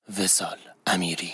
وصال امیری.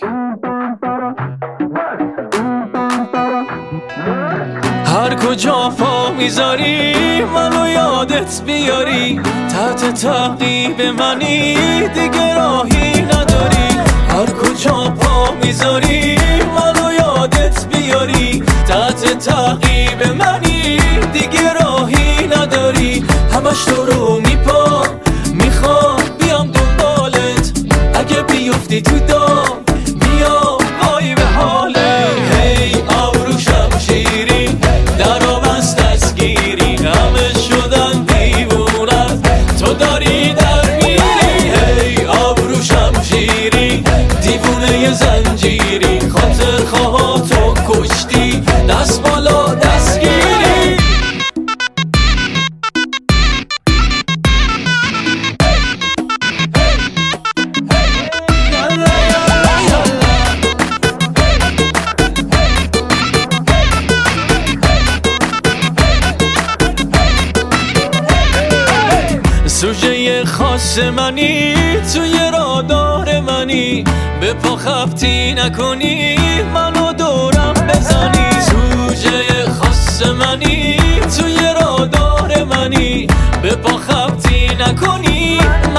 هر کجا پا میذاری منو یادت بیاری، تحت تعقیب منی دیگه راهی نداری. هر کجا پا میذاری منو یادت بیاری، تحت تعقیب منی دیگه راهی نداری. همش تو رو میخوام بیام دنبالت، اگه بیفتی تو دام بیا وای به حالت. هی آبرو شمشیری در آبست دستگیری، همه شدن دیوونت تو داری در میری. هی آبرو شمشیری دیوونه زنجیری، خاطر خواهاتو کشتی دست بالا دستگیری. سوژه خاص منی توی رادار منی، به پا خبتی نکنی منو دورم بزنی. سوژه خاص منی توی رادار منی، به پا خبتی نکنی